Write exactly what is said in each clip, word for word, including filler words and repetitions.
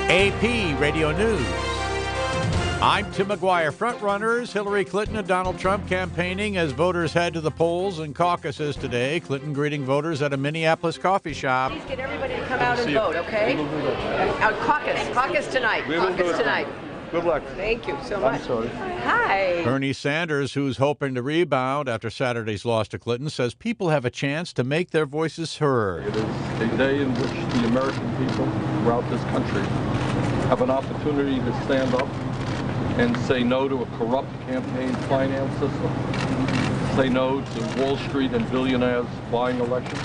A P Radio News. I'm Tim McGuire. Frontrunners Hillary Clinton and Donald Trump campaigning as voters head to the polls and caucuses today. Clinton greeting voters at a Minneapolis coffee shop. Please get everybody to come out and vote, okay? Uh, caucus, caucus tonight, caucus tonight. Good luck. Thank you so much. I'm sorry. Hi. Bernie Sanders, who's hoping to rebound after Saturday's loss to Clinton, says people have a chance to make their voices heard. It is a day in which the American people throughout this country have an opportunity to stand up and say no to a corrupt campaign finance system, say no to Wall Street and billionaires buying elections.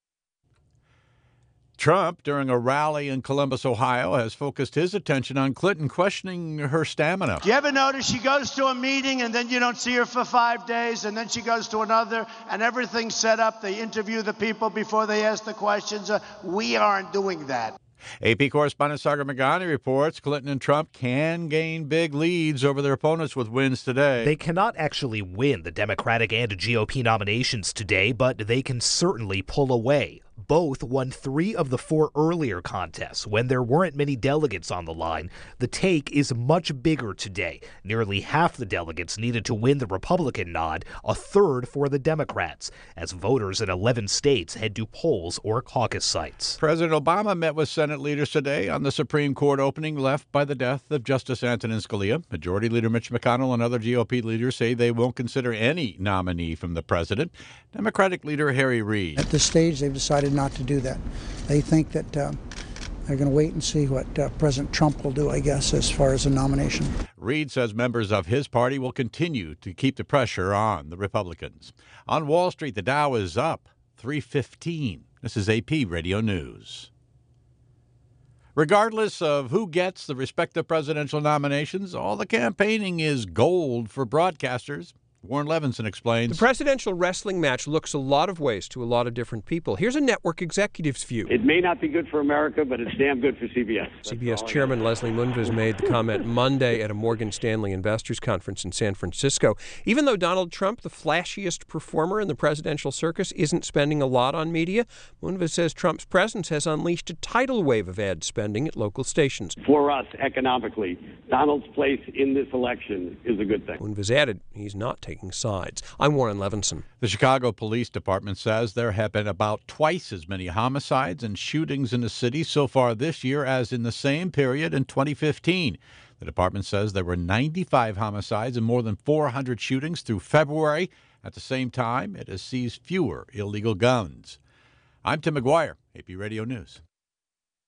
Trump, during a rally in Columbus, Ohio, has focused his attention on Clinton, questioning her stamina. Do you ever notice she goes to a meeting and then you don't see her for five days and then she goes to another and everything's set up? They interview the people before they ask the questions. Uh, we aren't doing that. A P correspondent Sagar Meghani reports Clinton and Trump can gain big leads over their opponents with wins today. They cannot actually win the Democratic and G O P nominations today, but they can certainly pull away. Both won three of the four earlier contests when there weren't many delegates on the line. The take is much bigger today. Nearly half the delegates needed to win the Republican nod, a third for the Democrats, as voters in eleven states head to polls or caucus sites. President Obama met with Senate leaders today on the Supreme Court opening left by the death of Justice Antonin Scalia. Majority Leader Mitch McConnell and other G O P leaders say they won't consider any nominee from the president. Democratic leader Harry Reid. At this stage, they've decided not to do that. They think that uh, they're going to wait and see what uh, President Trump will do, I guess, as far as a nomination. Reid says members of his party will continue to keep the pressure on the Republicans. On Wall Street, the Dow is up three fifteen. This is A P Radio News. Regardless of who gets the respective presidential nominations, all the campaigning is gold for broadcasters. Warren Levinson explains. The presidential wrestling match looks a lot of ways to a lot of different people. Here's a network executive's view. It may not be good for America, but it's damn good for C B S. C B S Chairman Leslie Moonves made the comment Monday at a Morgan Stanley Investors Conference in San Francisco. Even though Donald Trump, the flashiest performer in the presidential circus, isn't spending a lot on media, Moonves says Trump's presence has unleashed a tidal wave of ad spending at local stations. For us, economically, Donald's place in this election is a good thing. Moonves added he's not taking sides. I'm Warren Levinson. The Chicago Police Department says there have been about twice as many homicides and shootings in the city so far this year as in the same period in twenty fifteen. The department says there were ninety-five homicides and more than four hundred shootings through February. At the same time, it has seized fewer illegal guns. I'm Tim McGuire, A P Radio News.